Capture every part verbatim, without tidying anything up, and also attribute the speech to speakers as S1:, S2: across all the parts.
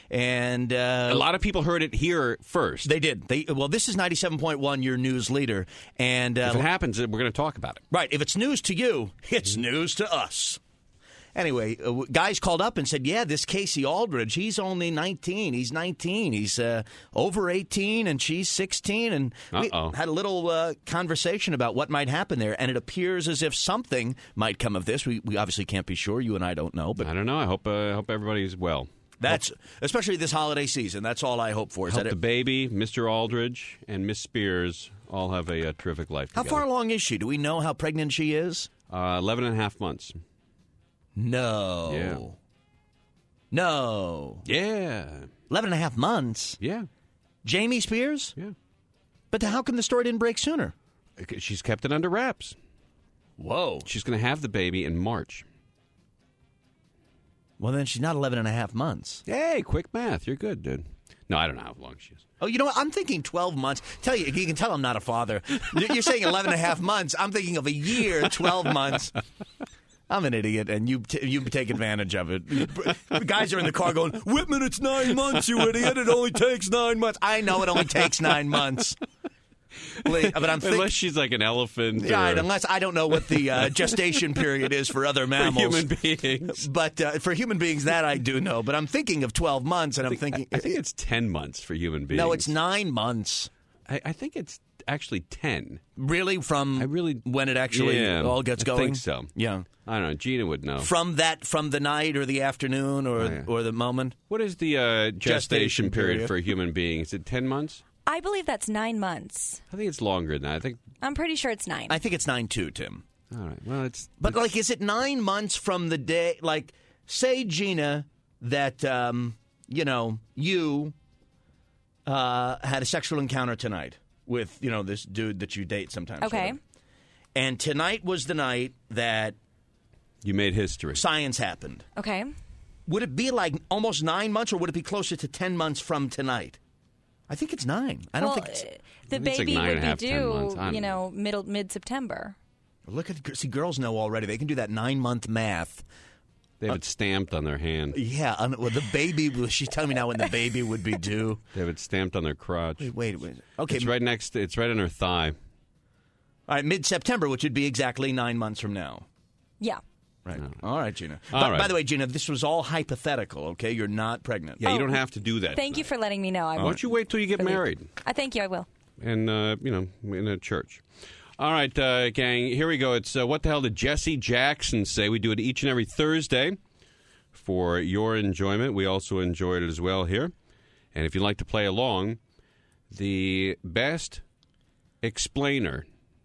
S1: And uh,
S2: a lot of people heard it here first.
S1: They did. They Well, this is ninety-seven point one, your news leader. And uh,
S2: if it happens, we're going to talk about it.
S1: Right. If it's news to you, it's news to us. Anyway, uh, guys called up and said, yeah, this Casey Aldridge, he's only nineteen. He's nineteen. He's uh, over eighteen, and she's sixteen. And
S2: Uh-oh.
S1: we had a little uh, conversation about what might happen there. And it appears as if something might come of this. We, we obviously can't be sure. You and I don't know. But
S2: I don't know. I hope, uh, I hope everybody's well.
S1: That's especially this holiday season. That's all I hope for. Is
S2: hope
S1: that
S2: the
S1: it,
S2: baby, Mister Aldridge, and Miss Spears all have a, a terrific life
S1: How
S2: together.
S1: far along is she? Do we know how pregnant she is?
S2: Uh, eleven and a half months.
S1: No.
S2: Yeah.
S1: No.
S2: Yeah.
S1: Eleven and a half months?
S2: Yeah.
S1: Jamie Spears?
S2: Yeah.
S1: But how come the story didn't break sooner?
S2: She's kept it under wraps.
S1: Whoa.
S2: She's going to have the baby in March.
S1: Well, then she's not eleven and a half months.
S2: Hey, quick math. You're good, dude. No, I don't know how long she is.
S1: Oh, you know what? I'm thinking twelve months. Tell you, you can tell I'm not a father. You're saying eleven and a half months. I'm thinking of a year, twelve months. I'm an idiot, and you t- you take advantage of it. The guys are in the car going, Whitman, it's nine months, you idiot. It only takes nine months. I know it only takes nine months. But I'm think-
S2: Unless she's like an elephant.
S1: Yeah,
S2: or...
S1: unless I don't know what the uh, gestation period is for other mammals.
S2: For human beings.
S1: But uh, for human beings, that I do know. But I'm thinking of twelve months, and
S2: I
S1: I'm
S2: think,
S1: thinking...
S2: I, I think it's ten months for human beings.
S1: No, it's nine months.
S2: I, I think it's actually ten.
S1: Really? From
S2: I really,
S1: when it actually
S2: yeah,
S1: all gets going?
S2: I think so.
S1: Yeah.
S2: I don't know. Gina would know.
S1: From that, from the night or the afternoon or,
S2: Oh, yeah.
S1: or the moment?
S2: What is the uh, gestation,
S1: Gestation
S2: period,
S1: period.
S2: for a human being? Is it ten months?
S3: I believe that's nine months.
S2: I think it's longer than that. I think.
S3: I'm pretty sure it's nine.
S1: I think it's nine too, Tim.
S2: All right. Well, it's.
S1: But,
S2: it's,
S1: like, is it nine months from the day, like, say, Gina, that, um, you know, you uh, had a sexual encounter tonight with, you know, this dude that you date sometimes.
S3: Okay.
S1: whatever. And tonight was the night that
S2: you made history.
S1: science happened.
S3: Okay.
S1: Would it be like almost nine months, or would it be closer to ten months from tonight? I think it's nine. I don't
S3: well,
S1: think it's...
S3: uh,
S2: I
S3: the
S2: think it's like
S3: baby
S2: nine
S3: would
S2: and a
S3: be
S2: half, ten months. I
S3: due,
S2: don't
S3: you
S2: know.
S3: know, middle mid September.
S1: Look at... See, girls know already. They can do that nine-month math.
S2: They have it stamped on their hand.
S1: Yeah. Um, well, the baby... She's telling me now when the baby would be due.
S2: They have it stamped on their crotch.
S1: Wait, wait, wait. Okay.
S2: It's right next. It's right on her thigh.
S1: All right, mid-September, which would be exactly nine months from now.
S3: Yeah.
S1: Right. All right, Gina.
S2: All
S1: But,
S2: right.
S1: By the way, Gina, this was all hypothetical, okay? You're not pregnant.
S2: Yeah, you
S3: Oh,
S2: don't have to do that.
S3: Thank you for letting me know. I
S2: Why don't you wait till you get
S3: Really?
S2: married
S3: I thank you. I will.
S2: and uh, you know in a church. All right, uh, gang. Here we go. It's uh, what the hell did Jesse Jackson say? We do it each and every Thursday for your enjoyment. We also enjoy it as well here. And if you'd like to play along, the best explainer.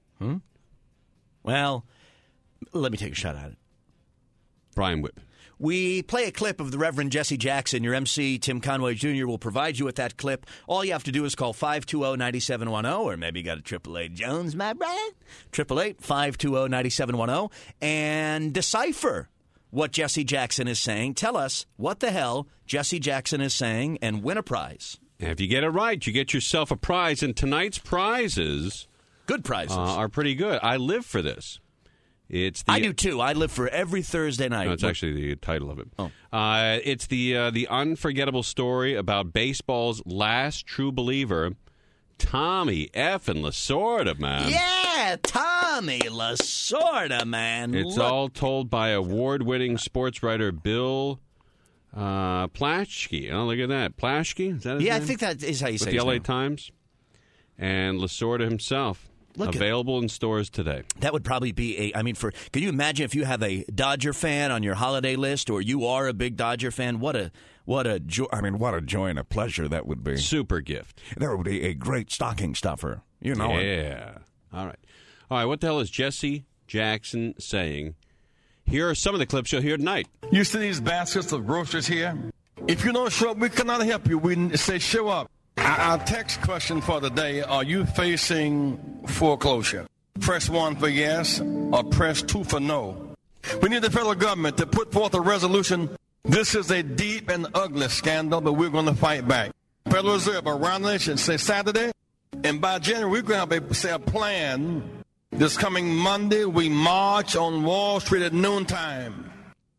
S1: Well, let me take a shot at it.
S2: Brian Whip.
S1: We play a clip of the Reverend Jesse Jackson. Your M C, Tim Conway Junior, will provide you with that clip. All you have to do is call five two zero, nine seven one zero, or maybe you got a triple eight Jones, my brother. triple eight, five two zero, nine seven one zero, and decipher what Jesse Jackson is saying. Tell us what the hell Jesse Jackson is saying and win a prize.
S2: And if you get it right, you get yourself a prize. And tonight's prizes
S1: Good prizes.
S2: uh, are pretty good. I live for this. It's the,
S1: I do, too. I live for every Thursday night.
S2: No, it's actually the title of it.
S1: Oh.
S2: Uh, it's the uh, the unforgettable story about baseball's last true believer, Tommy effing Lasorda, man.
S1: Yeah, Tommy Lasorda, man.
S2: It's
S1: Look.
S2: all told by award-winning sports writer Bill uh, Plaschke. Oh, look at that. Plaschke? Is that his
S1: Yeah,
S2: name?
S1: I think that is how you
S2: With
S1: say
S2: the
S1: his
S2: L A
S1: name.
S2: Times. And Lasorda himself.
S1: Look at-
S2: Available in stores today.
S1: That would probably be a. I mean, for can you imagine if you have a Dodger fan on your holiday list, or you are a big Dodger fan? What a what a joy! I mean, what a joy and a pleasure that would be.
S2: Super gift.
S1: That would be a great stocking stuffer. You know it.
S2: Yeah. All right. All right. What the hell is Jesse Jackson saying? Here are some of the clips you'll hear tonight.
S4: You see these baskets of groceries here? If you don't show up, we cannot help you. We say show up. Our text question for the day, are you facing foreclosure? Press one for yes or press two for no. We need the federal government to put forth a resolution. This is a deep and ugly scandal, but we're going to fight back. Federal Reserve around the nation say Saturday, and by January we're going to have a, say, a plan. This coming Monday, we march on Wall Street at noontime.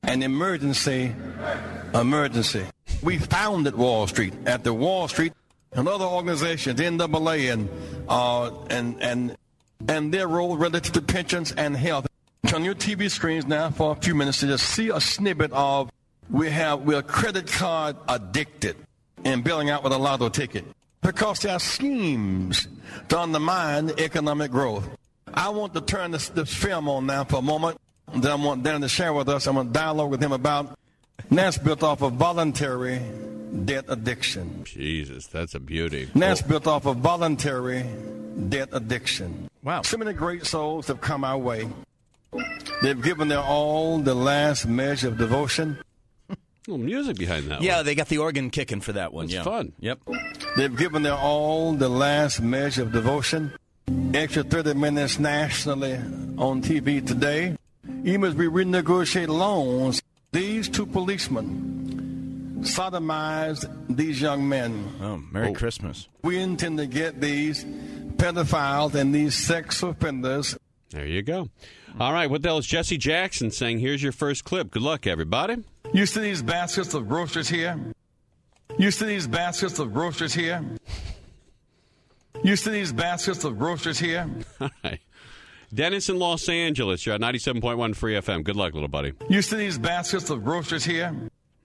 S4: an emergency emergency. We founded Wall Street. At the Wall Street and other organizations, N double A and uh, and and and their role relative to pensions and health. On your T V screens now for a few minutes to just see a snippet of we have we're credit card addicted and billing out with a lotto ticket because there are schemes to undermine economic growth. I want to turn this, this film on now for a moment that I want Dan to share with us. I'm going to dialogue with him about, and that's built off of voluntary debt addiction.
S2: Jesus, that's a beauty.
S4: And that's built off of voluntary debt addiction.
S1: Wow.
S4: So many great souls have come our way. They've given their all, the last measure of devotion.
S2: A little music behind that
S1: Yeah,
S2: one.
S1: they got the organ kicking for that one.
S2: It's
S1: yeah.
S2: fun.
S1: Yep.
S4: They've given their all, the last measure of devotion. Extra thirty minutes nationally on T V today. Even as we renegotiate loans, these two policemen sodomized these young men.
S1: Oh, Merry
S2: Oh.
S1: Christmas.
S4: We intend to get these pedophiles and these sex offenders.
S2: There you go. All right, what the hell is Jesse Jackson saying? Here's your first clip. Good luck, everybody.
S4: You see these baskets of groceries here? You see these baskets of groceries here? You see these baskets of groceries here?
S2: All right. Dennis in Los Angeles, you're at ninety-seven point one Free F M. Good luck, little buddy.
S4: You see these baskets of groceries here?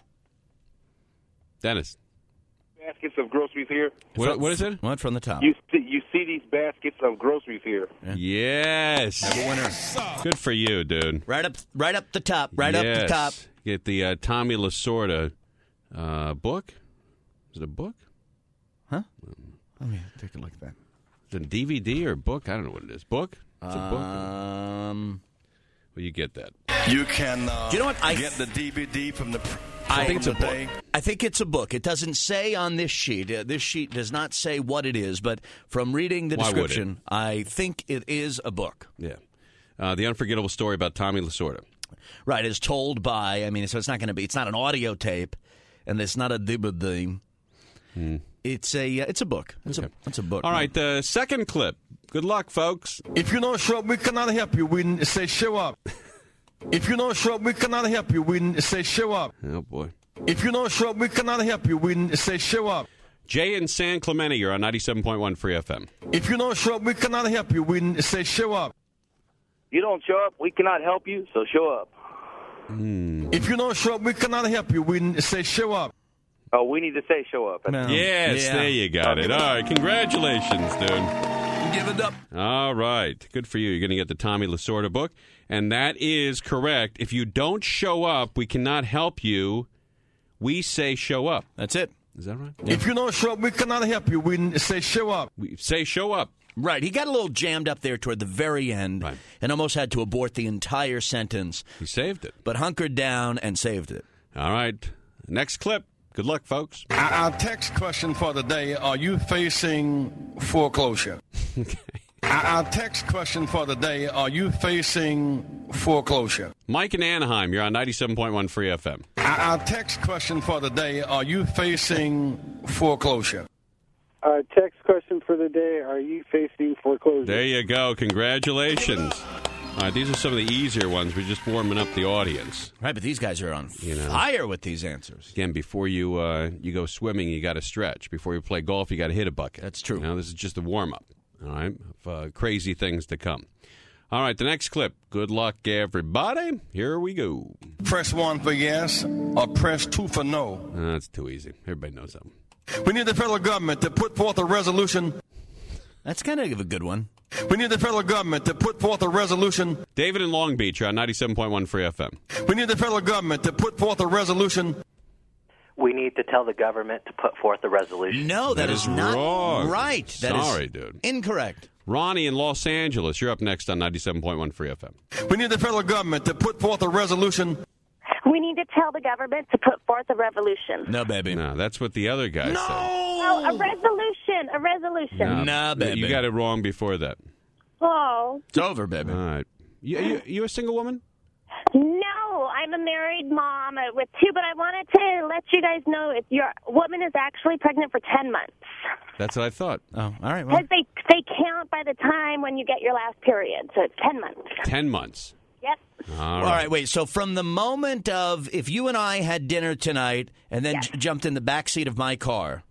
S2: Dennis.
S5: Baskets of groceries here.
S2: What, what is it?
S1: What from the top?
S5: You see, you see these baskets of groceries here.
S2: Yes.
S1: winner.
S2: Good for you, dude.
S1: Right up, right up the top. Right
S2: yes.
S1: up the top.
S2: Get the uh, Tommy Lasorda uh, book. Is it a book?
S1: Huh? Let me take a look at that.
S2: Is it a D V D or a book? I don't know what it is. Book? It's a book.
S1: Um,
S2: Well, you get that.
S4: You can uh,
S1: Do you know what? I-
S4: get the D V D from the.
S1: I
S2: think it's a book.
S1: I think it's a book. It doesn't say on this sheet. Uh, this sheet does not say what it is, but from reading the
S2: Why would it?
S1: description, I think it is a book.
S2: Yeah. Uh, the unforgettable story about Tommy Lasorda.
S1: Right, it's told by. I mean, so it's not going to be. It's not an audio tape, and it's not a the. the
S2: Hmm.
S1: It's a. Uh, it's a book. It's
S2: Okay.
S1: a. It's a book.
S2: All right, the second clip. Good luck, folks.
S4: If you don't show up, we cannot help you. We say show up. If you don't show up, we cannot help you. We say show up.
S2: Oh, boy.
S4: If you don't show up, we cannot help you. We say show up.
S2: Jay in San Clemente, you're on ninety-seven point one Free F M.
S4: If you don't show up, we cannot help you. We say show up.
S5: You don't show up, we cannot help you, so show up.
S4: If you don't show up, we cannot help you. We say show up.
S5: Oh, we need to say show up.
S1: No.
S2: Yes,
S1: Yeah.
S2: there you got it. All right, congratulations, dude.
S1: Give it up.
S2: All right, good for you. You're going to get the Tommy Lasorda book, and that is correct. If you don't show up, we cannot help you. We say show up.
S1: That's it.
S2: Is that right?
S4: If you don't show up, we cannot help you. We say show up.
S2: We say show up.
S1: Right. He got a little jammed up there toward the very end
S2: Right.
S1: and almost had to abort the entire sentence,
S2: He saved it.
S1: but hunkered down and saved it.
S2: All right, next clip. Good luck, folks.
S4: Our our text question for the day, are you facing foreclosure? Our our text question for the day, are you facing foreclosure?
S2: Mike in Anaheim, you're on ninety-seven point one Free F M.
S4: Our our text question for the day, are you facing foreclosure?
S6: Our text question for the day, are you facing foreclosure?
S2: There you go. Congratulations. All right, these are some of the easier ones. We're just warming up the audience.
S1: Right, but these guys are on
S2: You know.
S1: fire with these answers.
S2: Again, before you uh, you go swimming, you got to stretch. Before you play golf, you got to hit a bucket.
S1: That's true.
S2: You know, this is just a warm up. All right, of uh, crazy things to come. All right, the next clip. Good luck, everybody. Here we go.
S4: Press one for yes or press two for no.
S2: Uh, that's too easy. Everybody knows that one.
S4: We need the federal government to put forth a resolution.
S1: That's kind of a good one.
S4: We need the federal government to put forth a resolution.
S2: David in Long Beach, you're on ninety-seven point one Free F M.
S4: We need the federal government to put forth a resolution.
S7: We need to tell the government to put forth a resolution.
S1: No,
S2: That
S1: that
S2: is
S1: is not
S2: wrong.
S1: right. That is
S2: Sorry, dude.
S1: incorrect.
S2: Ronnie in Los Angeles, you're up next on ninety-seven point one Free F M.
S4: We need the federal government to put forth a resolution.
S8: We need to tell the government to put forth a revolution.
S1: No, baby.
S2: No, that's what the other guy said.
S8: Oh, a resolution, a resolution.
S1: Nah, baby.
S2: You got it wrong before that.
S8: Oh,
S1: It's over, baby.
S2: All right. You, you, you a single woman?
S8: no, I'm a married mom uh, with two, but I wanted to let you guys know if your woman is actually pregnant for ten months.
S2: That's what I thought.
S1: Oh, all right. Well,
S8: Because they, they count by the time when you get your last period, so it's ten months.
S2: Ten months.
S8: Yep.
S2: All
S1: All
S2: right.
S1: right, wait. So from the moment of if you and I had dinner tonight and then
S8: Yes.
S1: j- jumped in the back seat of my car,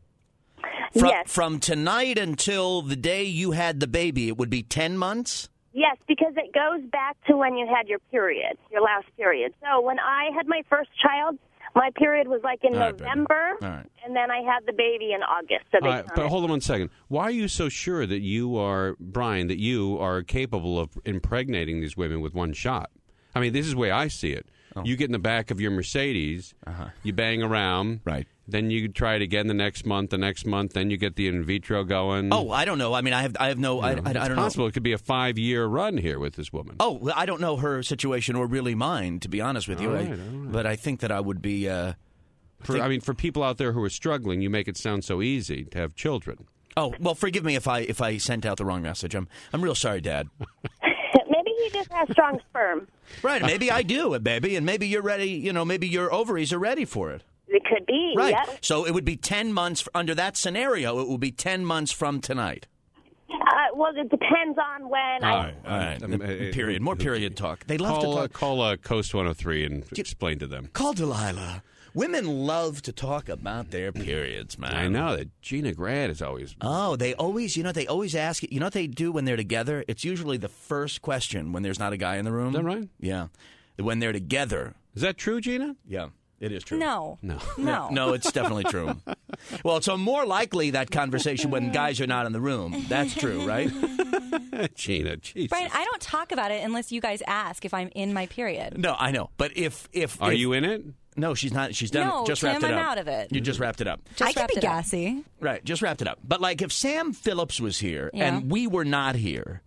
S1: from,
S8: Yes.
S1: from tonight until the day you had the baby, it would be ten months?
S8: Yes, because it goes back to when you had your period, your last period. So when I had my first child, my period was like in
S1: All right, baby.
S8: November,
S1: All right.
S8: and then I had the baby in August. So they
S2: All right,
S8: count
S2: but
S8: it.
S2: hold on one second. Why are you so sure that you are, Brian, that you are capable of impregnating these women with one shot? I mean, this is the way I see it.
S1: Oh.
S2: You get in the back of your Mercedes, you bang around,
S1: Right.
S2: then you try it again the next month, the next month, then you get the in vitro going.
S1: Oh, I don't know. I mean, I have I have no, I, I, I
S2: it's
S1: don't
S2: possible
S1: know.
S2: it could be a five-year run here with this woman.
S1: Oh, well, I don't know her situation or really mine, to be honest with you.
S2: All
S1: I-
S2: right, all right.
S1: But I think that I would be. Uh,
S2: For,
S1: think-
S2: I mean, for people out there who are struggling, you make it sound so easy to have children.
S1: oh, well, forgive me if I if I sent out the wrong message. I'm I'm real sorry, Dad.
S8: Maybe he just has strong sperm.
S1: Right, maybe I do, baby, and maybe you're ready. You know, maybe your ovaries are ready for it.
S8: It could be.
S1: Right.
S8: Yep.
S1: So it would be ten months under that scenario. It would be ten months from tonight.
S8: Uh, well, it depends on when I.
S1: All right, all right.
S2: Um, uh, uh,
S1: period. More period talk. They love
S2: Call,
S1: to
S2: uh,
S1: talk.
S2: call uh, Coast one oh three and explain to them.
S1: Call Delilah. Women love to talk about their periods, man.
S2: I know that Gina Grad is always.
S1: Oh, they always, you know, they always ask you. You know what they do when they're together? It's usually the first question when there's not a guy in the room.
S2: Is that right?
S1: Yeah. When they're together.
S2: Is that true, Gina?
S1: Yeah, it is true.
S3: No.
S2: No.
S3: No.
S1: No, it's definitely true. Well, so more likely that conversation when guys are not in the room. That's true, right?
S2: Gina, Jesus.
S3: Brian, I don't talk about it unless you guys ask if I'm in my period.
S1: No, I know. But if if
S2: Are
S1: if-
S2: you in it?
S1: No, she's not. She's done.
S3: No,
S1: just
S3: Tim,
S1: wrapped it
S3: I'm
S1: up.
S3: out of it.
S1: You just wrapped it up.
S3: Just
S9: I could
S3: wrapped
S9: be
S3: it up.
S9: gassy.
S1: Right, just wrapped it up. But like if Sam Phillips was here
S3: Yeah.
S1: and we were not here,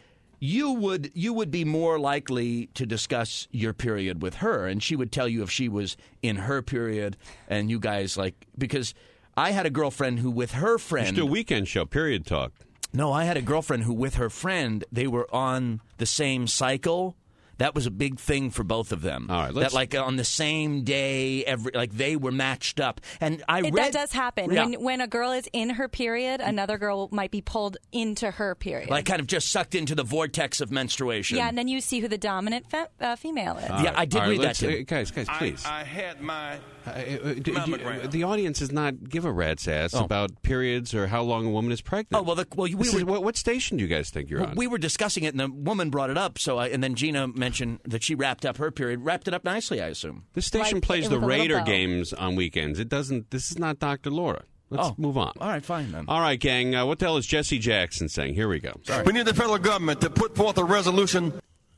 S1: you would you would be more likely to discuss your period with her, and she would tell you if she was in her period, and you guys like because I had a girlfriend who with her
S2: You
S1: friend.
S2: should do a weekend show, period talk.
S1: No, I had a girlfriend who with her friend they were on the same cycle. That was a big thing for both of them.
S2: All right, let's-
S1: that like on the same day, every like they were matched up, and I
S3: It,
S1: read
S3: that does happen.
S1: Yeah.
S3: When when a girl is in her period, another girl might be pulled into her period.
S1: like kind of just sucked into the vortex of menstruation.
S3: yeah, and then you see who the dominant fe- uh, female is.
S1: Yeah, I did
S2: All right,
S1: read that,
S2: let's-
S1: Tim.
S2: uh, guys, guys, please.
S4: I, I had my
S2: Uh, uh, d- d-
S4: Mammogram.
S2: the audience does not give a rat's ass
S1: Oh.
S2: about periods or how long a woman is pregnant.
S1: Oh well, the, well we
S2: This
S1: were
S2: is- what, what station do you guys think you're
S1: well,
S2: on?
S1: we were discussing it, and the woman brought it up. So I, and then Gina mentioned that she wrapped up her period, wrapped it up nicely, I assume.
S2: this station
S3: Like,
S2: plays
S3: it
S2: the
S3: was a little
S2: Raider
S3: bow.
S2: games on weekends. It doesn't. This is not Doctor Laura. Let's
S1: Oh.
S2: move on.
S1: All right, fine then.
S2: All right, gang. Uh, what the hell is Jesse Jackson saying? Here we go.
S4: We need the federal government to put forth a resolution.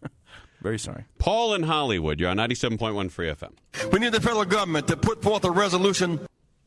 S1: Very sorry.
S2: Paul in Hollywood. You're on ninety-seven point one Free F M.
S4: We need the federal government to put forth a resolution.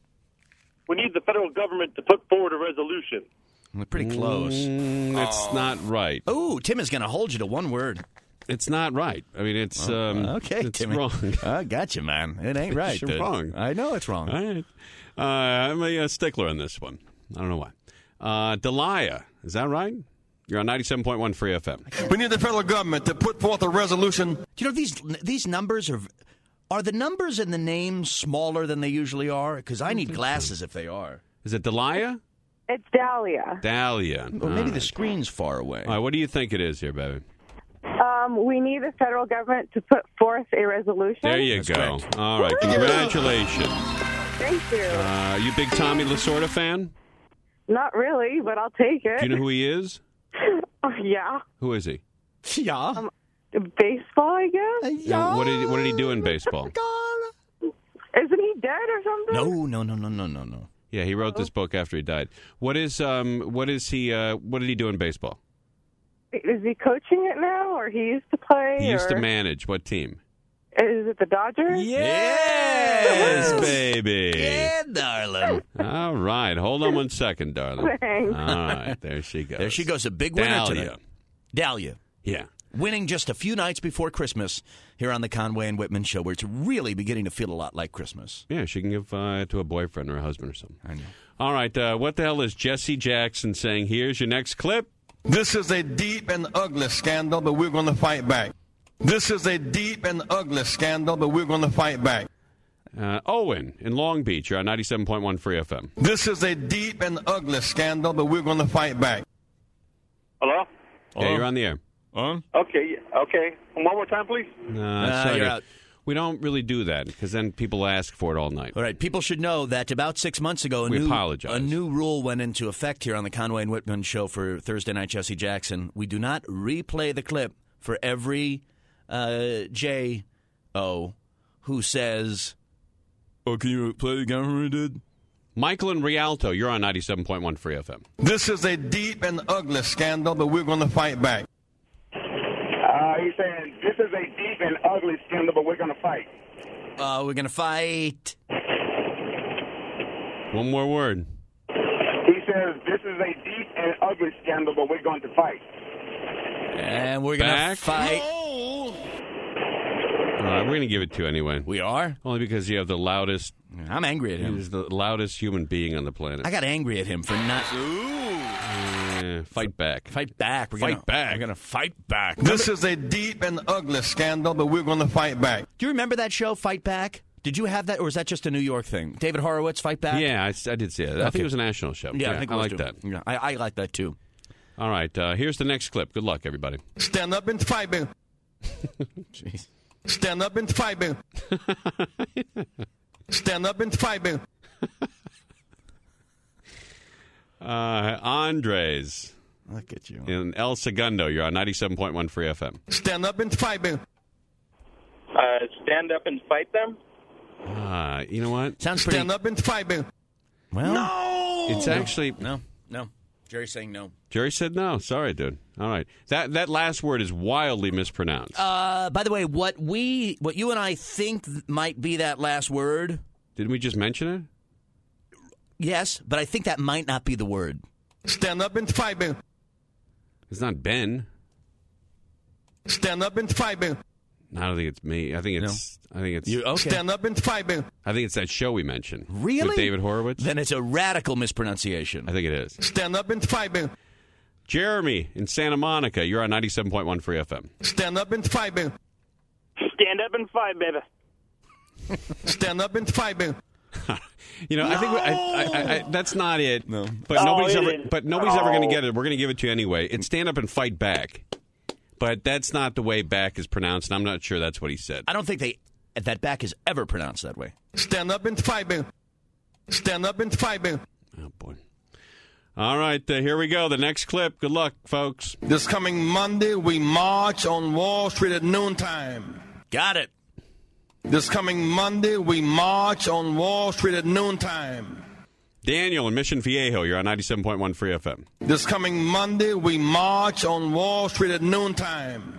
S5: We need the federal government to put forward a resolution.
S1: We're pretty close.
S2: Mm, it's not right.
S1: Ooh, Tim is going to hold you to one word.
S2: It's not right. I mean, it's um,
S1: Okay,
S2: it's
S1: Timmy.
S2: wrong.
S1: I got you, man. It ain't right.
S2: You're
S1: dude.
S2: wrong.
S1: I know it's wrong.
S2: All right. Uh, I'm a, uh stickler on this one. I don't know why. Uh, Delia, is that right? You're on ninety-seven point one Free F M.
S4: We need the federal government to put forth a resolution.
S1: Do you know these these numbers are are the numbers in the names smaller than they usually are? Because I need glasses if they are.
S2: Is it Delia?
S10: It's Dahlia.
S2: Dahlia.
S1: Or maybe
S2: All
S1: the
S2: right.
S1: screen's far away.
S2: All right, what do you think it is here, baby?
S10: Um, we need the federal government to put forth a resolution.
S2: There you
S1: That's
S2: go.
S1: correct.
S2: All right, congratulations.
S10: Thank you.
S2: Uh, you a big Tommy Lasorda fan?
S10: Not really, but I'll take it.
S2: Do you know who he is?
S10: Oh, yeah.
S2: Who is he?
S1: Yeah.
S10: Baseball, I guess?
S2: Now, what did he, what did he do in baseball?
S10: Isn't he dead or something?
S1: No, no, no, no, no, no, no.
S2: Yeah, he wrote this book after he died. What is um what is he uh what did he do in baseball?
S10: Is he coaching it now, or he used to play?
S2: He used
S10: or
S2: to manage what team?
S10: Is it the Dodgers?
S2: Yes, baby.
S1: Yeah, darling.
S2: All right, hold on one second, darling.
S10: Thanks.
S2: All right, there she goes.
S1: There she goes, a big winner
S2: Dahlia.
S1: tonight. Dahlia.
S2: Yeah.
S1: Winning just a few nights before Christmas here on the Conway and Whitman show, where it's really beginning to feel a lot like Christmas.
S2: Yeah, she can give uh, it to a boyfriend or a husband or something.
S1: I know.
S2: All right, uh, what the hell is Jesse Jackson saying? Here's your next clip.
S4: This is a deep and ugly scandal, but we're going to fight back. This is a deep and ugly scandal, but we're going to fight back.
S2: Uh, Owen in Long Beach. You're on ninety-seven point one Free F M.
S4: This is a deep and ugly scandal, but we're going to fight back.
S5: Hello?
S2: Yeah, you're on the air.
S1: On?
S5: Okay, okay. One more time, please.
S2: No,
S1: Uh,
S2: sorry.
S1: you're out.
S2: We don't really do that because then people ask for it all night.
S1: All right, people should know that about six months ago, a,
S2: We
S1: new,
S2: apologize.
S1: a new rule went into effect here on the Conway and Whitman show for Thursday Night Jesse Jackson. We do not replay the clip for every uh, J O who says, "Oh, can you play it again when we did?"
S2: Michael and Rialto, you're on ninety-seven point one Free F M.
S4: This is a deep and ugly scandal, but we're going to fight back.
S5: Uh, he's saying this is a deep and ugly scandal, but we're going to fight.
S1: Uh, we're going to fight.
S2: One more word.
S5: He says this is a deep and ugly scandal, but we're going to fight.
S1: And we're going to
S2: Back.
S1: fight.
S2: All right, we're going to give it to you anyway.
S1: We are?
S2: Only because you have the loudest.
S1: I'm angry at him.
S2: He's the loudest human being on the planet.
S1: I got angry at him for not...
S2: Yeah, fight back.
S1: Fight back. We're
S2: Fight
S1: gonna,
S2: back.
S1: We're going to fight back.
S4: This is a deep and ugly scandal, but we're going to fight back.
S1: Do you remember that show, Fight Back? Did you have that, or was that just a New York thing? David Horowitz, Fight Back?
S2: Yeah, I, I did see it. I
S1: Okay.
S2: think it was a national show.
S1: Yeah, I think it
S2: I
S1: was
S2: like
S1: too.
S2: that.
S1: Yeah, I, I like that too.
S2: All right, uh, here's the next clip. Good luck, everybody.
S4: Stand up and fight back.
S1: Jeez.
S4: Stand up and fight back. Stand up and fight back.
S2: Uh, Andres
S1: Look at you.
S2: in El Segundo. You're on ninety-seven point one Free F M.
S4: Stand up and fight back.
S5: Uh, stand up and fight them?
S2: Uh, you know what?
S1: Sounds pretty...
S4: Stand up and fight back.
S1: Well,
S4: No!
S2: It's actually...
S1: no, no. Jerry's saying no.
S2: Jerry said no. Sorry, dude. All right. That that last word is wildly mispronounced.
S1: Uh, by the way, what we, what you and I think th- might be that last word,
S2: Didn't we just mention it?
S1: yes, but I think that might not be the word.
S4: Stand up and fight back.
S2: It's not Ben.
S4: Stand up and fight back.
S2: I don't think it's me. I think it's. I think it's.
S1: You okay?
S4: Stand up and fight back.
S2: I think it's that show we mentioned.
S1: Really?
S2: With David Horowitz.
S1: Then it's a radical mispronunciation.
S2: I think it is.
S4: Stand up and fight back.
S2: Jeremy in Santa Monica. You're on ninety-seven point one Free F M.
S4: Stand up and fight back.
S5: Stand up and fight, baby.
S4: Stand up and fight back.
S2: You know, I think we, I, I, I, that's not it.
S1: No.
S2: But
S5: Oh,
S2: nobody's
S5: it
S2: ever.
S5: is.
S2: But nobody's ever going to
S5: Oh.
S2: get it. We're going to give it to you anyway. It's stand up and fight back. But that's not the way back is pronounced, and I'm not sure that's what he said.
S1: I don't think they that back is ever pronounced that way.
S4: Stand up and fight back. Stand up and fight back.
S2: Oh boy. All right, uh, here we go. The next clip. Good luck, folks.
S4: This coming Monday, we march on Wall Street at noontime.
S1: Got it.
S4: This coming Monday, we march on Wall Street at noontime.
S2: Daniel in Mission Viejo. You're on ninety-seven point one Free F M.
S4: This coming Monday, we march on Wall Street at noontime.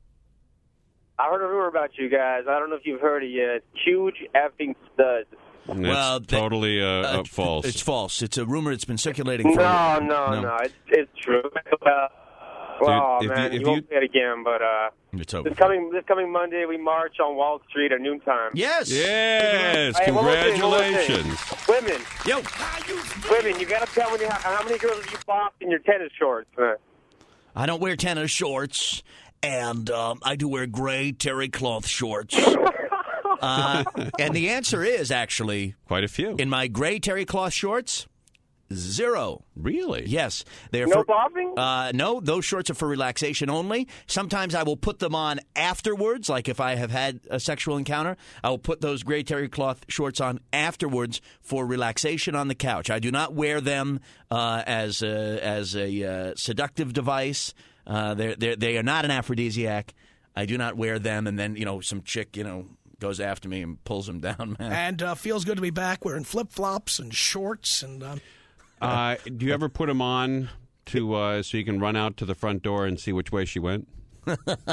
S5: I heard a rumor about you guys. I don't know if you've heard it yet. Huge effing stud.
S2: That's
S1: Well, that-
S2: totally uh, uh, false.
S1: It's false. It's a rumor that's been circulating for
S5: No, no, no. It's, it's true. Uh, well,
S2: if you-
S5: man,
S2: if
S5: you, won't
S2: you-
S5: say it again, but uh,
S1: It's over.
S5: this coming this coming Monday, we march on Wall Street at noontime.
S1: Yes.
S2: Yes,
S5: Hey, one more thing, one more thing.
S2: congratulations.
S5: Women,
S1: Yo.
S5: women, you got to tell me how, how many girls have you bopped in your tennis shorts, man?
S1: I don't wear tennis shorts, and um, I do wear gray terry cloth shorts. uh, and the answer is actually,
S2: Quite a few.
S1: in my gray terry cloth shorts, zero.
S2: Really?
S1: Yes, they're
S5: No
S1: for,
S5: bopping?
S1: Uh, no, those shorts are for relaxation only. Sometimes I will put them on afterwards, like if I have had a sexual encounter, I will put those gray terry cloth shorts on afterwards for relaxation on the couch. I do not wear them uh, as a, as a uh, seductive device. Uh, they're, they're, they are not an aphrodisiac. I do not wear them, and then you know some chick you know goes after me and pulls them down. Man,
S9: And uh, feels good to be back wearing flip-flops and shorts. And um,
S2: Uh, do you ever put them on to uh, so you can run out to the front door and see which way she went?
S5: All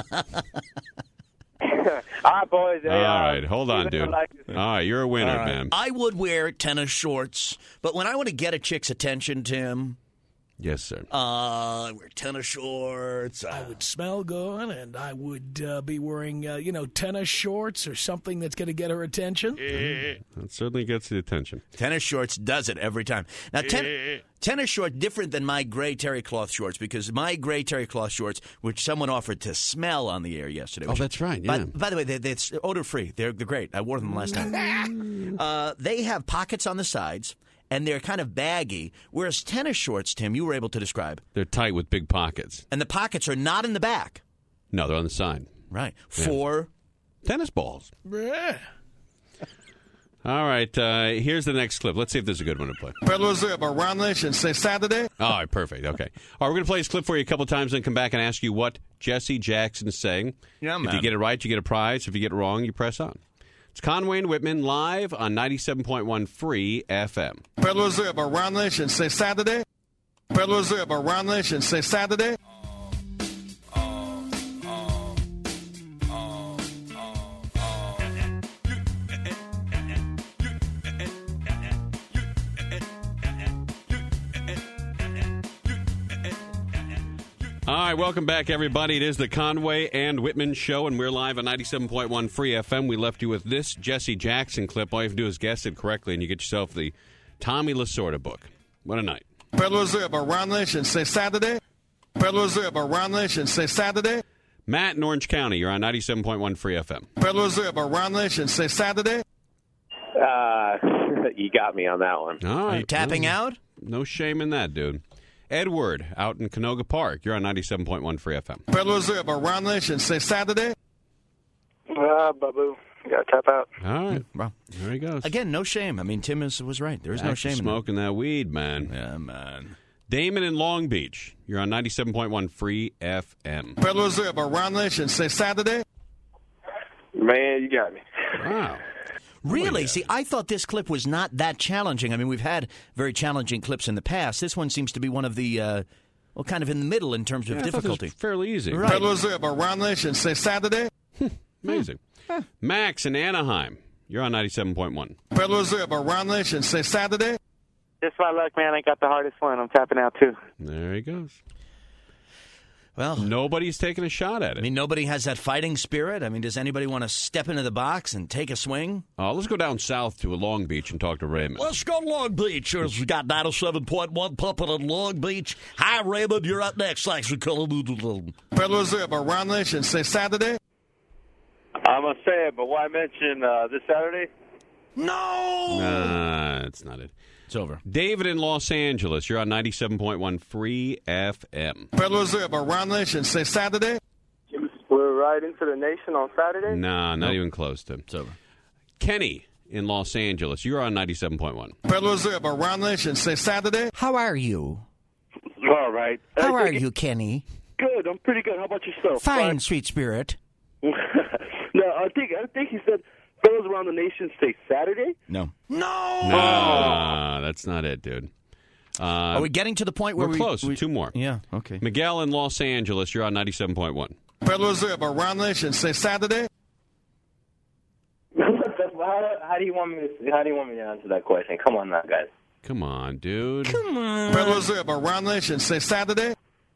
S5: right, boys. Hey,
S2: All
S5: uh,
S2: right, hold on, dude.
S5: like
S2: All right, you're a winner,
S1: All right.
S2: man.
S1: I would wear tennis shorts, but when I want to get a chick's attention, Tim,
S2: Yes, sir.
S1: uh, I wear tennis shorts.
S9: I
S1: Uh,
S9: would smell good, and I would uh, be wearing, uh, you know, tennis shorts or something that's going to get her attention.
S2: That certainly gets the attention.
S1: tennis shorts does it every time. Now, ten- tennis shorts different than my gray terry cloth shorts because my gray terry cloth shorts, which someone offered to smell on the air yesterday.
S2: Oh,
S1: which-
S2: that's right,
S1: By,
S2: yeah.
S1: by the way, they, they, it's odor free. They're they're great. I wore them last time. uh, they have pockets on the sides. And they're kind of baggy, whereas tennis shorts, Tim, you were able to describe,
S2: They're tight with big pockets.
S1: and the pockets are not in the back.
S2: No, they're on the sign.
S1: Right.
S2: Yeah.
S1: For?
S2: Tennis balls.
S9: Yeah.
S2: All right, uh, here's the next clip. Let's see if this is a good one to play.
S4: Fellows, around nation say Saturday.
S2: All right, perfect. Okay. All right, we're going to play this clip for you a couple times and come back and ask you what Jesse Jackson's saying.
S1: Yeah, man.
S2: If you get it right, you get a prize. If you get it wrong, you press on. It's Conway and Whitman live on ninety-seven point one Free F M.
S4: Fellows, around nation say Saturday. Fellows, around nation say Saturday.
S2: All right, welcome back, everybody. It is the Conway and Whitman Show, and we're live on ninety-seven point one Free F M. We left you with this Jesse Jackson clip. All you have to do is guess it correctly, and you get yourself the Tommy Lasorda book. What a night.
S4: Fellows, around nation say Saturday. Fellows, around nation say Saturday.
S2: Matt in Orange County, you're on ninety-seven point one Free F M.
S4: Fellows, around nation say Saturday.
S5: Uh, you got me on that one.
S2: All right.
S1: Are you tapping
S2: no,
S1: out?
S2: No shame in that, dude. Edward out in Canoga Park. You're on ninety-seven point one Free F M.
S4: Fellows, around nation say Saturday.
S6: Ah, uh, babu. Got to tap out.
S2: All right.
S1: Well,
S2: there he goes.
S1: Again, no shame. I mean, Tim is, was right. There is
S2: Back
S1: no
S2: to
S1: shame in
S2: smoking that weed, man.
S1: Yeah, man.
S2: Damon in Long Beach. You're on ninety-seven point one Free F M.
S4: Fellows, around nation say Saturday.
S6: Man, you got me.
S2: Wow.
S1: Really?
S2: Oh, yeah.
S1: See, I thought this clip was not that challenging. I mean, we've had very challenging clips in the past. This one seems to be one of the, uh, well, kind of in the middle in terms of
S2: Yeah, I thought this
S1: difficulty.
S2: was fairly easy.
S1: Right.
S4: Fellows, around nation say Saturday.
S2: Amazing. Max in Anaheim. You're on ninety-seven point one.
S4: Fellows, around nation say Saturday.
S5: Just my luck, man. I got the hardest one. I'm tapping out, too.
S2: There he goes.
S1: Well,
S2: Nobody's taking a shot at it.
S1: I mean, nobody has that fighting spirit. I mean, does anybody want to step into the box and take a swing?
S2: Uh, let's go down south to Long Beach and talk to Raymond.
S1: Let's go to Long Beach. We got ninety-seven point one pumping in Long Beach. Hi, Raymond. You're up next. Thanks for calling.
S4: Fellows, around nation say Saturday.
S5: I'm going to say it, but why mention uh, this Saturday?
S1: No!
S2: Nah, that's not it.
S1: It's over.
S2: David in Los Angeles. You're on ninety-seven point one Free F M.
S4: Fellows, around nation say Saturday.
S6: We're right into the nation on Saturday.
S2: Nah, not
S1: Nope.
S2: even close, Tim.
S1: It's over.
S2: Kenny in Los Angeles. You're on ninety-seven point one.
S4: Fellows, around nation say Saturday.
S1: How are you?
S5: All right.
S1: How
S5: I
S1: are
S5: think
S1: you, Kenny?
S5: Good. I'm pretty good. How about yourself?
S1: Fine, sweet spirit.
S5: no, I think I think he said fellows around the nation say Saturday.
S1: No. No!
S2: Nah, that's not it, dude. Uh,
S1: Are we getting to the point where
S2: we're
S1: we...
S2: close.
S1: we-
S2: Two more.
S1: Yeah, okay.
S2: Miguel in Los Angeles. You're on ninety-seven point one.
S4: Fellows, around nation say Saturday.
S5: how, how do you want me to how do you want me to answer that question? Come on now, guys.
S2: Come on, dude.
S1: Come on.
S4: Fellows, around nation say Saturday.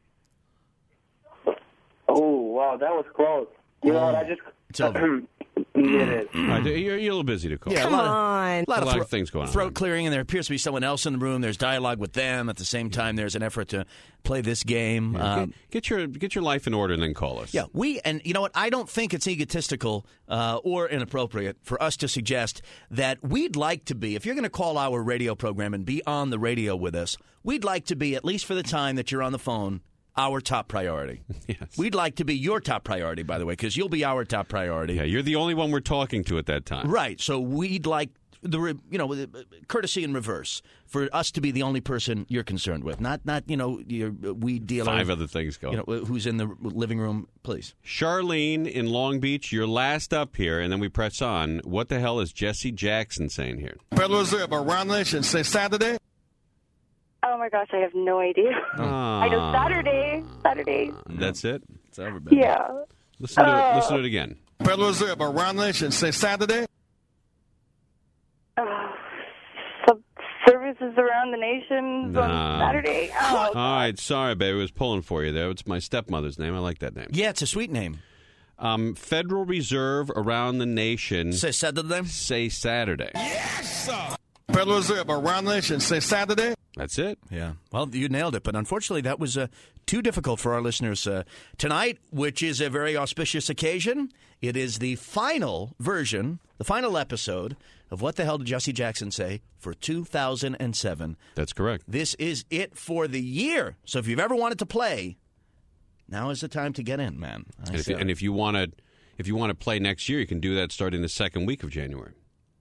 S5: Oh wow, that was close. You know what? I just
S1: It's over.
S5: It is.
S2: All right, you're, you're a little busy to call.
S1: Yeah,
S3: Come
S1: a lot of,
S3: on.
S1: lot
S2: A
S1: of,
S2: lot
S1: thro-
S2: of things going on.
S1: Throat clearing, and there appears to be someone else in the room. There's dialogue with them. At the same time, there's an effort to play this game.
S2: Yeah,
S1: Um,
S2: get, get your get your life in order and then call us.
S1: Yeah, we, and you know what? I don't think it's egotistical uh, or inappropriate for us to suggest that we'd like to be, if you're going to call our radio program and be on the radio with us, we'd like to be, at least for the time that you're on the phone, our top priority.
S2: Yes.
S1: We'd like to be your top priority, by the way, because you'll be our top priority.
S2: Yeah, you're the only one we're talking to at that time.
S1: Right. So we'd like the re- you know courtesy in reverse for us to be the only person you're concerned with, not not you know your weed dealer.
S2: Five other things going.
S1: You know who's in the living room, please.
S2: Charlene in Long Beach, you're last up here, and then we press on. What the hell is Jesse Jackson saying here?
S4: Fellows, around nation say Saturday.
S10: Oh my gosh, I have no idea. I know Saturday. Saturday.
S2: That's it?
S1: It's over, baby.
S10: Yeah.
S2: Listen to,
S10: Uh,
S2: it, listen to it again.
S4: Fellows, around nation say Saturday.
S10: Uh, some services around the nation
S2: Nah.
S10: on Saturday. Oh,
S2: All right, sorry, baby. I was pulling for you there. It's my stepmother's name. I like that name.
S1: Yeah, it's a sweet name.
S2: Um, Federal Reserve around the nation.
S1: Say Saturday.
S2: Say Saturday.
S4: Fellows, around nation say Saturday.
S2: That's it.
S1: Yeah. Well, you nailed it, but unfortunately, that was uh, too difficult for our listeners uh, tonight, which is a very auspicious occasion. It is the final version, the final episode of What the Hell Did Jesse Jackson Say for two thousand seven.
S2: That's correct.
S1: This is it for the year. So if you've ever wanted to play, now is the time to get in, man. I
S2: And if,
S1: say-
S2: and if you want to, if you want to play next year, you can do that starting the second week of January.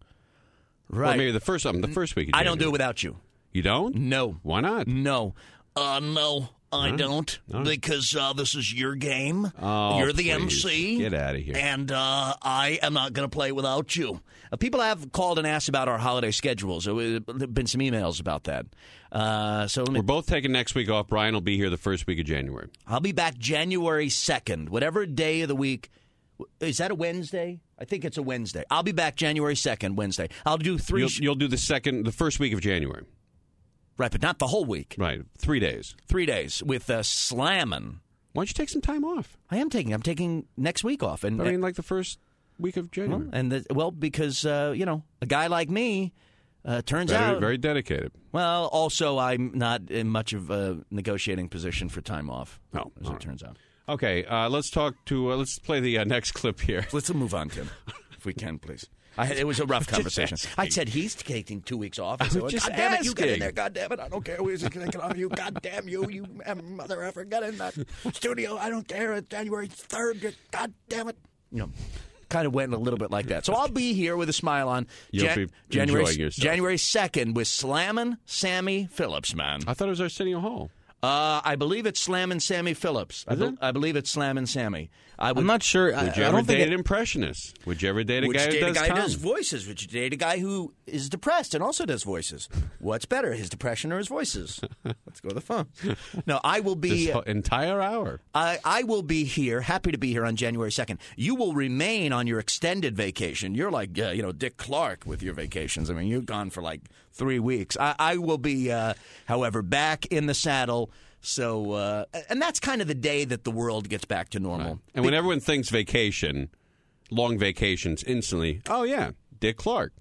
S1: right.
S2: Or maybe the first, um, the first week of January.
S1: I don't do it without you.
S2: You don't?
S1: No.
S2: Why not?
S1: No. Uh, no, I
S2: Huh?
S1: don't.
S2: All right.
S1: Because uh, this is your game.
S2: Oh,
S1: You're the
S2: please.
S1: M C.
S2: Get out of here.
S1: And uh, I am not going to play without you. Uh, people have called and asked about our holiday schedules. There have been some emails about that. Uh, so let me,
S2: We're both taking next week off. Brian will be here the first week of January.
S1: I'll be back January second, whatever day of the week. Is that a Wednesday? I think it's a Wednesday. I'll be back January second, Wednesday. I'll do three.
S2: You'll,
S1: sh-
S2: you'll do the second, the first week of January.
S1: right, but not the whole week.
S2: Right, three days.
S1: Three days with uh, Slammin'.
S2: Why don't you take some time off?
S1: I am taking. I'm taking next week off, and
S2: I mean, like the first week of January.
S1: well, and the, well, because uh, you know, a guy like me uh, turns
S2: very,
S1: out
S2: very dedicated.
S1: Well, also, I'm not in much of a negotiating position for time off.
S2: Oh,
S1: as
S2: all
S1: it
S2: right.
S1: turns out.
S2: Okay, uh, let's talk to. Uh, let's play the uh, next clip here.
S1: Let's move on, Tim, if we can, please. I had, it was a rough conversation.
S2: asking.
S1: I said he's taking two weeks off. I,
S2: I
S1: said,
S2: was
S1: well,
S2: just
S1: God damn it, you get in
S2: asking.
S1: there. God damn it, I don't care who's taking off you. God damn you, you mother effer. Get in that studio. I don't care. It's January third. God damn it. You know, kind of went a little bit like that. So I'll be here with a smile on
S2: You'll
S1: Jan-
S2: be
S1: January
S2: enjoying yourself.
S1: January second with Slammin' Sammy Phillips, man.
S2: I thought it was Arsenio Hall.
S1: Uh, I believe it's Slammin' Sammy Phillips. I,
S2: Is
S1: be-
S2: it?
S1: I believe it's Slammin' Sammy. I would,
S11: I'm not sure. I,
S2: Would you
S11: I
S2: ever
S11: don't think
S2: date
S11: it-
S2: an impressionist? Would you ever date a
S1: Would
S2: guy
S1: you
S2: who
S1: date a
S2: does
S1: guy who
S2: Tom?
S1: does voices? Would you date a guy who is depressed and also does voices? What's better, his depression or his voices? Let's go to the phone. No, I will be.
S2: This whole entire hour.
S1: I, I will be here, happy to be here on January second. You will remain on your extended vacation. You're like, uh, you know, Dick Clark with your vacations. I mean, you're gone for like three weeks. I, I will be, uh, however, back in the saddle. So, uh, and that's kind of the day that the world gets back to normal.
S2: And when everyone thinks vacation, long vacations, instantly, oh, yeah, Dick Clark.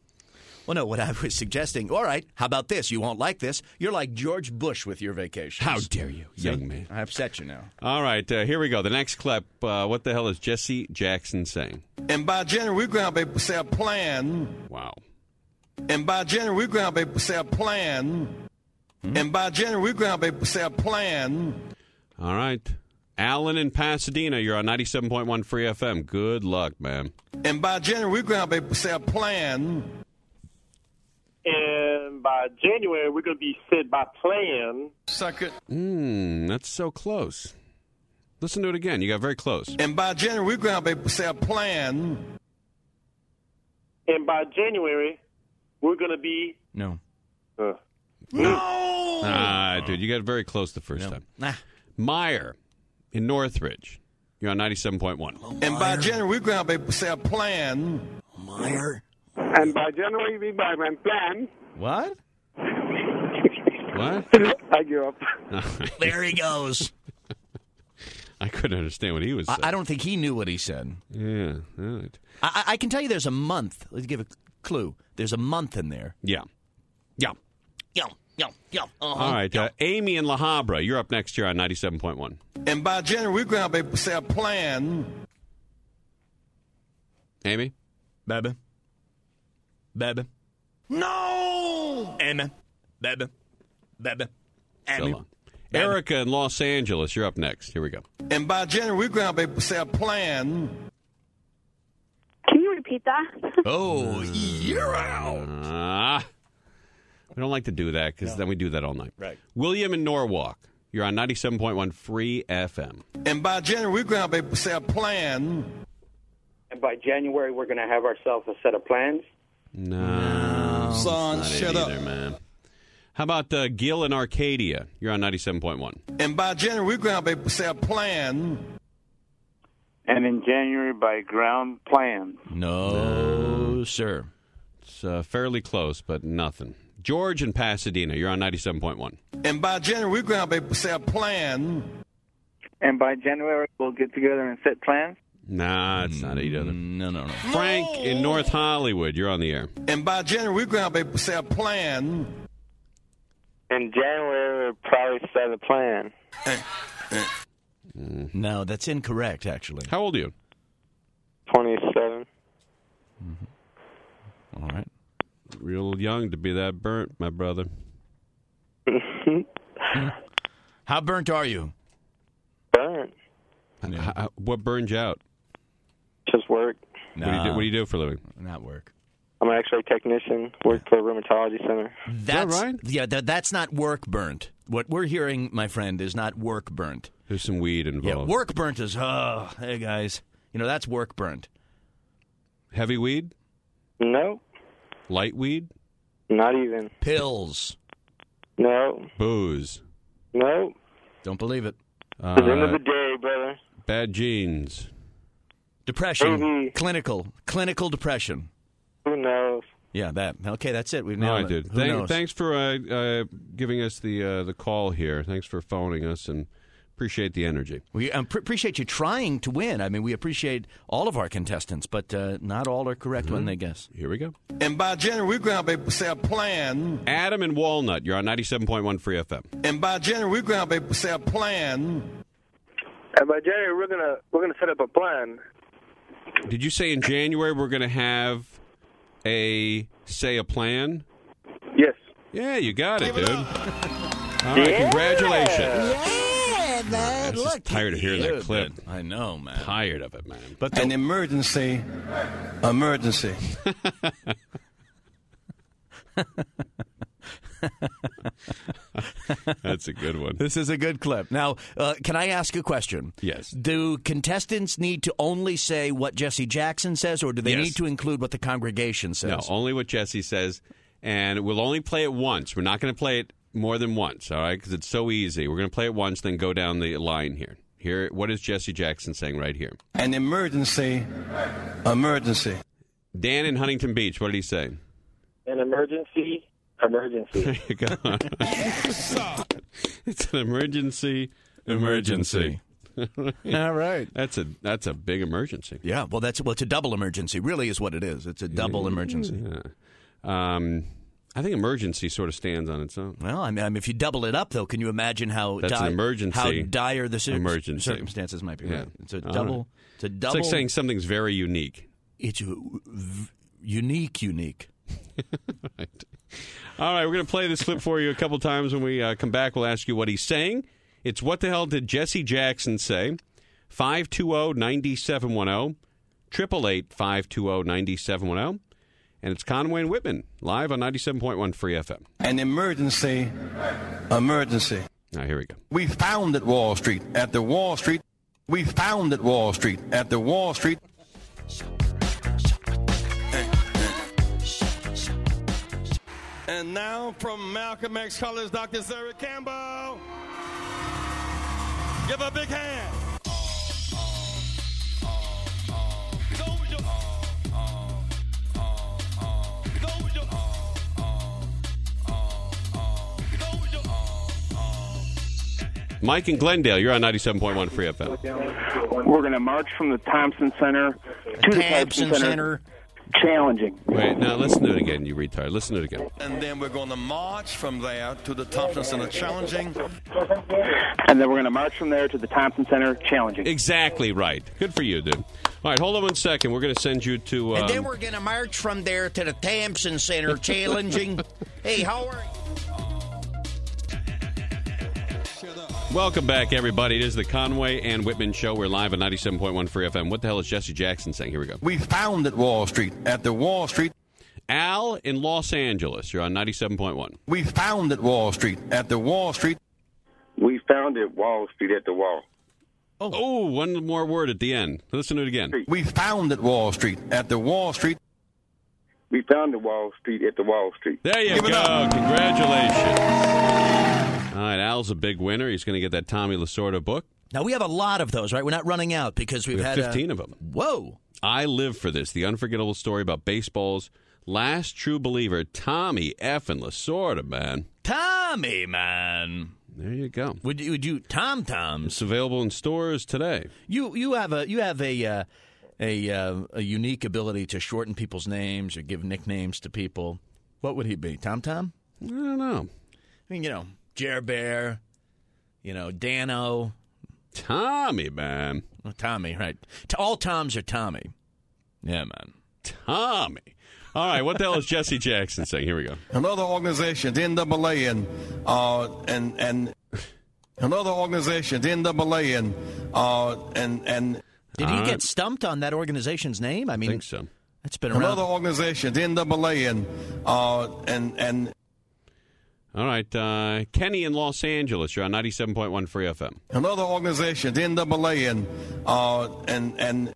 S1: Well, no, what I was suggesting, all right, how about this? You won't like this. You're like George Bush with your vacations.
S2: How dare you,
S1: See?
S2: young man.
S1: I upset you now.
S2: All right, uh, here we go. The next clip. Uh, what the hell is Jesse Jackson saying?
S4: And by January, we're going to be able to say a plan.
S2: Wow.
S4: And by January, we're going to be able to say a plan.
S2: Hmm?
S4: And by January, we're going to be able to say a plan.
S2: All right. Alan in Pasadena, you're on ninety-seven point one Free F M. Good luck, man.
S4: And by January, we're going to be able to say a plan.
S12: And by January, we're going to be set by plan.
S4: Suck it.
S2: Mmm, that's so close. Listen to it again. You got very close.
S4: And by January, we're going to be able to say a plan.
S12: And by January, we're going to be.
S1: No.
S12: Uh,
S1: No!
S2: Ah, dude, you got very close the first
S1: No.
S2: time.
S1: Nah.
S2: Meyer in Northridge, you're on ninety-seven point one.
S4: And by January, we're going to be able to say a plan.
S1: Meyer.
S12: and by January, we buy my plan.
S1: What?
S2: What?
S12: I give up.
S1: There he goes.
S2: I couldn't understand what he was saying.
S1: I, I don't think he knew what he said.
S2: Yeah, all right.
S1: I, I I can tell you there's a month. Let's give a clue. There's a month in there.
S2: Yeah. Yeah.
S1: Yo, yo, yo. Uh-huh.
S2: All right. Uh, Amy in La Habra, you're up next year on ninety-seven point one.
S4: And by January, we're going to be able to say a plan.
S2: Amy?
S1: Baby. Baby. No! Amy. Baby. Baby.
S2: So
S1: Amy.
S2: long. Erica in Los Angeles, you're up next. Here we go.
S4: And by January, we're going to be able to say a plan.
S10: Can you repeat that?
S1: Oh, you're out.
S2: Ah. We don't like to do that because then we do that all night.
S1: Right.
S2: William in Norwalk, you're on ninety-seven point one Free F M.
S4: And by January, we're going to be able to say a plan.
S5: And by January, we're going to have ourselves a set of plans.
S2: No.
S4: Son,
S2: not
S4: shut
S2: it
S4: up.
S2: either, man. How about uh, Gil in Arcadia? You're on ninety-seven point one.
S4: And by January, we're going to be able to say a plan.
S12: And in January, by ground plan.
S1: No, sir.
S2: It's uh, fairly close, but nothing. George in Pasadena, you're on ninety-seven point one.
S4: And by January, we're going to be able to say a plan.
S12: And by January, we'll get together and set plans.
S2: Nah, it's not either.
S1: No, no, no.
S2: Frank in North Hollywood, you're on the air.
S4: And by January, we're going to be able to say a plan.
S12: In January, we'll probably set a plan.
S1: No, that's incorrect, actually.
S2: How old are you?
S12: twenty-seven.
S1: All right.
S2: Real young to be that burnt, my brother.
S1: How burnt are you?
S12: Burnt.
S2: Yeah. How, what burned you out?
S12: Just work.
S2: Nah. What, do you do, what do you do for a living?
S1: Not work.
S12: I'm an X-ray technician. Work for a rheumatology center.
S1: That's
S2: Is that right?
S1: Yeah, that, that's not work burnt. What we're hearing, my friend, is not work burnt.
S2: There's some weed involved.
S1: Yeah, work burnt is, oh, hey, guys. You know, that's work burnt.
S2: Heavy weed?
S12: No.
S2: Light weed?
S12: Not even.
S1: Pills?
S12: No.
S2: Booze?
S12: No.
S1: Don't believe it.
S2: Uh,
S12: At the end of the day, brother.
S2: Bad genes?
S1: Depression.
S12: Maybe.
S1: Clinical. Clinical depression.
S12: Who knows?
S1: Yeah, that. Okay, that's it. We've
S2: All
S1: nailed
S2: right,
S1: it.
S2: dude.
S1: Who
S2: Thank,
S1: knows?
S2: thanks for uh, uh, giving us the uh, the call here. Thanks for phoning us, and appreciate the energy.
S1: We um, pr- appreciate you trying to win. I mean, we appreciate all of our contestants, but uh, not all are correct
S2: Mm-hmm.
S1: when they guess.
S2: Here we go.
S4: And by January, we're going to have a, say, a plan.
S2: Adam and Walnut, you're on ninety-seven point one Free F M.
S4: And by January, we're going to have a, say, a plan.
S5: And by January, we're gonna we're gonna set up a plan.
S2: Did you say in January we're going to have a, say, a plan?
S5: Yes.
S2: Yeah, you got it, dude. All right,
S1: Yeah.
S2: congratulations.
S1: Yeah, man.
S2: I'm just
S1: Look,
S2: tired of hearing that
S1: dude,
S2: clip.
S1: man. I know, man.
S2: Tired of it, man.
S1: But
S4: An emergency, emergency.
S2: That's a good one.
S1: This is a good clip. Now, uh, can I ask a question?
S2: Yes.
S1: Do contestants need to only say what Jesse Jackson says, or do they
S2: Yes.
S1: need to include what the congregation says?
S2: No, only what Jesse says, and we'll only play it once. We're not going to play it more than once, all right, because it's so easy. We're going to play it once, then go down the line here. Here, what is Jesse Jackson saying right here?
S4: An emergency, emergency.
S2: Dan in Huntington Beach, what did he say?
S5: An emergency, emergency.
S2: There you go. It's an emergency, emergency.
S1: All right.
S2: That's a that's a big emergency.
S1: Yeah, well, that's well, it's a double emergency. Really, is what it is. It's a double emergency.
S2: Yeah. Um, I think emergency sort of stands on its own.
S1: Well, I mean, I mean, if you double it up, though, can you imagine how
S2: That's
S1: di-
S2: an emergency.
S1: how dire the cir-
S2: Emergency.
S1: circumstances might be?
S2: Yeah.
S1: Right? It's a
S2: I don't
S1: double.
S2: know.
S1: It's a double.
S2: It's like saying something's very unique.
S1: It's a v- unique, unique.
S2: Right. All right, we're going to play this clip for you a couple times. When we uh, come back, we'll ask you what he's saying. It's What the Hell Did Jesse Jackson Say? five two zero, nine seven one zero, eight eight eight, five two zero, nine seven one zero. And it's Conway and Whitman, live on ninety-seven point one Free F M.
S4: An emergency, emergency.
S2: Now, here we go.
S4: We founded Wall Street at the Wall Street. We founded Wall Street at the Wall Street. And now from Malcolm X Colors, Doctor Sarah Campbell. Give her a big hand.
S2: Mike in Glendale, you're on ninety-seven point one Free F M.
S11: We're going to march from the Thompson Center to the
S1: Thompson
S11: Thompson Center.
S1: Center.
S11: Challenging.
S2: Wait, now listen to it again, you retard. Listen to it again.
S4: And then we're going to march from there to the Thompson Center challenging.
S11: And then we're going to march from there to the Thompson Center challenging.
S2: Exactly right. Good for you, dude. All right, hold on one second. We're going to send you to... Um,
S1: And then we're going to march from there to the Thompson Center challenging. Hey, how are you?
S2: Welcome back, everybody. It is the Conway and Whitman Show. We're live at ninety-seven point one Free F M. What the hell is Jesse Jackson saying? Here we go.
S4: We founded Wall Street at the Wall Street.
S2: Al in Los Angeles. You're on ninety-seven point one.
S4: We founded Wall Street at the Wall Street.
S13: We founded Wall Street at the wall.
S2: Oh. oh, one more word at the end. Listen to it again.
S4: We founded Wall Street at the Wall Street.
S13: We founded Wall Street at the Wall Street.
S2: There you
S4: Give
S2: go. Congratulations. All right, Al's a big winner. He's going to get that Tommy Lasorda book.
S1: Now, we have a lot of those, right? We're not running out because we've
S2: We have
S1: had
S2: fifteen
S1: uh,
S2: of them.
S1: Whoa.
S2: I live for this. The unforgettable story about baseball's last true believer, Tommy effing Lasorda, man.
S1: Tommy, man.
S2: There you go.
S1: Would you, would you Tom Toms?
S2: It's available in stores today.
S1: You you have a you have a uh, a uh, a unique ability to shorten people's names or give nicknames to people. What would he be? Tom Tom?
S2: I don't know.
S1: I mean, you know, Jer Bear, you know, Dano.
S2: Tommy, man.
S1: Oh, Tommy, right. All Toms are Tommy. Yeah, man.
S2: Tommy. All right, what the hell is Jesse Jackson saying? Here we go.
S4: Another organization, the N double A, and, uh, and, and Another organization, the N double A, and uh, and and.
S1: Did he
S2: Uh,
S1: get stumped on that organization's name? I mean,
S2: I think so.
S1: It's been around.
S4: Another organization, the N double A, and uh, and and.
S2: All right, uh, Kenny in Los Angeles. You're on ninety-seven point one Free F M.
S4: Another organization, the N double A, and uh, and and.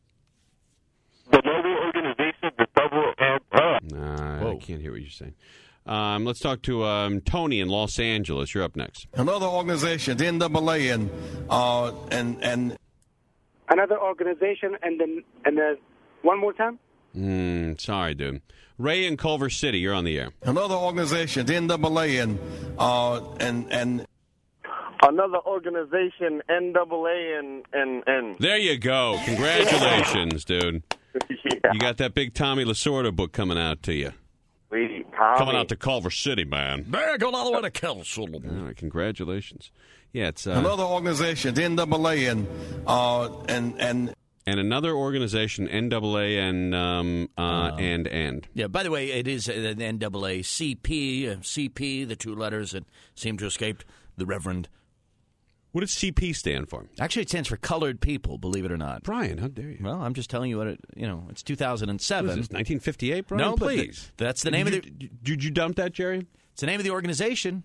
S12: The local organization, the double and uh.
S2: Nah, I can't hear what you're saying. Um, let's talk to um, Tony in Los Angeles. You're up next.
S4: Another organization, the N double A, and uh, and and.
S6: Another organization, and then and then one more time.
S2: Mm, sorry, dude. Ray in Culver City. You're on the air.
S4: Another organization, the N double A, and uh, and and.
S12: Another organization, N double A, and and and.
S2: There you go. Congratulations, dude.
S12: Yeah.
S2: You got that big Tommy Lasorda book coming out to you.
S12: Sweetie, Tommy.
S2: Coming out to Culver City, man.
S1: They're going all the way to Culver City.
S2: All right, congratulations. Yeah, it's uh,
S4: Another organization, the N double A, and uh, and and.
S2: and another organization, N double A, and um, uh,
S1: Uh,
S2: and and.
S1: Yeah, by the way, it is an N double A C P, uh, C P, the two letters that seem to have escaped the Reverend.
S2: What does C P stand for?
S1: Actually, it stands for Colored People, believe it or not.
S2: Brian, how dare you?
S1: Well, I'm just telling you what it, you know, it's two thousand seven.
S2: What is this, nineteen fifty-eight, Brian?
S1: No, but
S2: please.
S1: the- that's the name
S2: did
S1: of the...
S2: you, Did you dump that, Jerry?
S1: It's the name of the organization.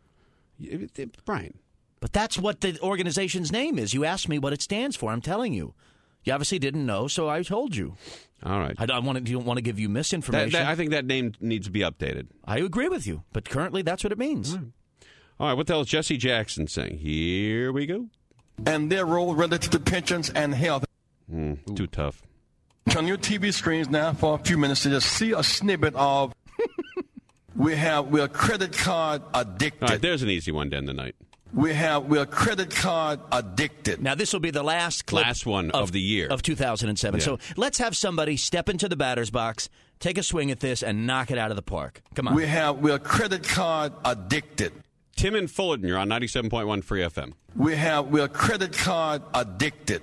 S2: It- it- Brian.
S1: But that's what the organization's name is. You asked me what it stands for. I'm telling you. You obviously didn't know, so I told you.
S2: All right.
S1: I don't want to, don't want to give you
S2: That,
S1: misinformation.
S2: that, I think that name needs to be updated.
S1: I agree with you, but currently that's what it means.
S2: All right. All right, what the hell is Jesse Jackson saying? Here we go.
S4: and their role relative to pensions and health.
S2: Mm, too tough.
S4: On your T V screens now for a few minutes to just see a snippet of we have we're credit card addicted.
S2: All right, there's an easy one to end the night.
S4: We have we're credit card addicted.
S1: Now this will be the last clip
S2: Last one of, the year.
S1: of two thousand seven.
S2: Yeah.
S1: So let's have somebody step into the batter's box, take a swing at this, and knock it out of the park. Come on.
S4: We have we're credit card addicted.
S2: Tim in Fullerton, you're on ninety-seven point one Free F M.
S4: We have we're credit card addicted.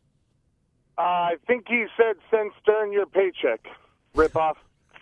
S14: Uh, I think you said send Stern your paycheck. Rip off.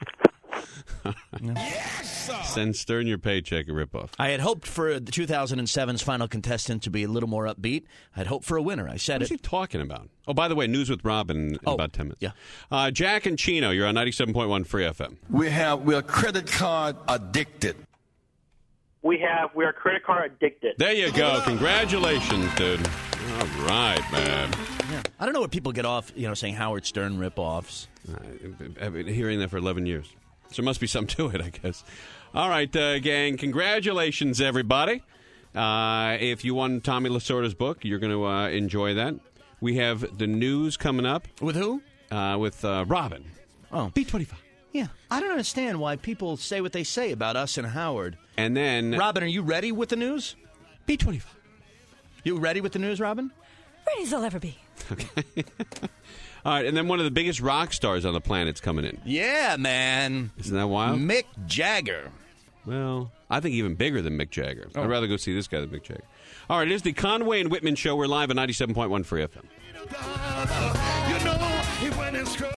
S2: Yes, Send Stern your paycheck, a ripoff.
S1: I had hoped for the two thousand seven's final contestant to be a little more upbeat. I had hoped for a winner. I said
S2: What is
S1: it.
S2: he talking about? Oh, by the way, News with Robin in
S1: Oh,
S2: about ten minutes.
S1: yeah.
S2: Uh, Jack and Chino, you're on ninety-seven point one Free F M.
S4: We have we're credit card addicted.
S15: We have we are credit card addicted.
S2: There you go. Congratulations, dude. All right, man.
S1: Yeah. I don't know what people get off, you know, saying Howard Stern ripoffs.
S2: I've been hearing that for eleven years. So there must be something to it, I guess. All right, uh, gang. Congratulations, everybody. Uh, if you won Tommy Lasorda's book, you're going to uh, enjoy that. We have the news coming up.
S1: With who?
S2: Uh, with uh, Robin.
S1: Oh.
S2: B twenty-five.
S1: Yeah. I don't understand why people say what they say about us and Howard.
S2: And then...
S1: Robin, are you ready with the news?
S2: B twenty-five.
S1: You ready with the news, Robin?
S3: Ready as I'll ever be.
S2: Okay. All right, and then one of the biggest rock stars on the planet's coming in.
S1: Yeah, man.
S2: Isn't that wild?
S1: Mick Jagger.
S2: Well, I think even bigger than Mick Jagger.
S1: Oh.
S2: I'd rather go see this guy than Mick Jagger. All right, it is the Conway and Whitman Show. We're live at ninety-seven point one Free F M.